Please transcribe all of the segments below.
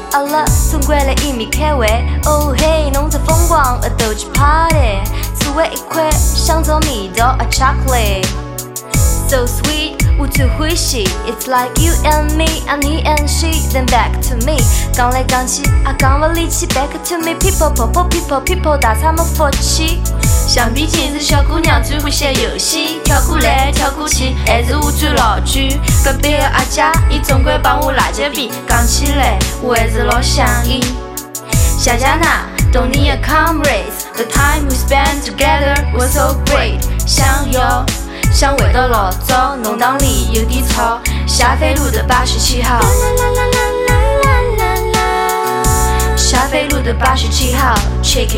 阿拉总归来一米开胃。哦嘿，侬在疯狂，都去 party， 作为一块香草味道a chocolate。So sweet， 我最欢喜。It's like you and me， and he and she，then back to me。讲来讲去，讲不离弃 ，back to me。People people people people， 打他们福气。橡皮筋是小姑娘最欢喜的游戏，跳过来跳过去，还是我最老句。隔壁的阿姐，伊总归帮我拉节比，讲起来我还是老想伊。谢谢那懂你的 comrades，the time we spent together was so great。想回到老早，弄堂里有点吵，霞飞路的87号。霞飞路的87号 ，check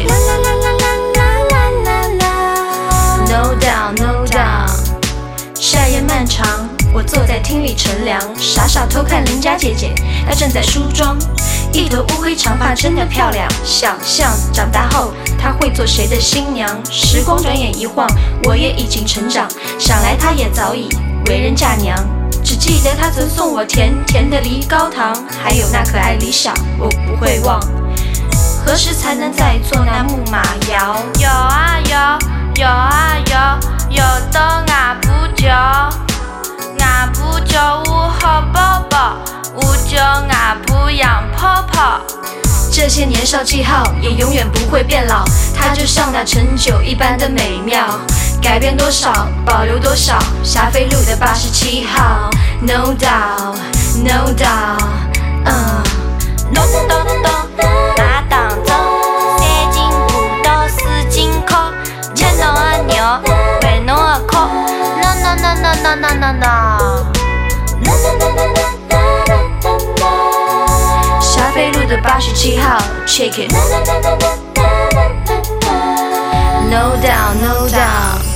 it。No down, no down。夏夜漫长，我坐在厅里乘凉，傻傻偷看邻家姐姐，她正在梳妆，一头乌黑长发真的漂亮。想象长大后她会做谁的新娘？时光转眼一晃，我也已经成长，想来她也早已为人嫁娘。只记得她曾送我甜甜的梨膏糖，还有那可爱理想，我不会忘。何时才能再坐那木马摇？摇啊摇。摇啊摇，摇到外婆叫，外婆叫我好宝宝，我叫外婆洋泡泡。这些年少记号也永远不会变老，它就像那陈酒一般的美妙。改变多少，保留多少，霞飞路的87号 ，No doubt, no doubt， 咚咚咚咚咚，那当中3斤葡萄4斤烤。吃侬的肉，喂侬的口 ，no no no no no no no no。霞飞路的87号 ，check it。No down, no down。